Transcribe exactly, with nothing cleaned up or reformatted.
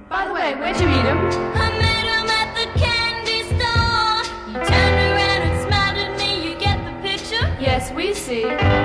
By the way, where'd you meet him? I met him at the candy store. He turned around and smiled at me. You get the picture? Yes, we see.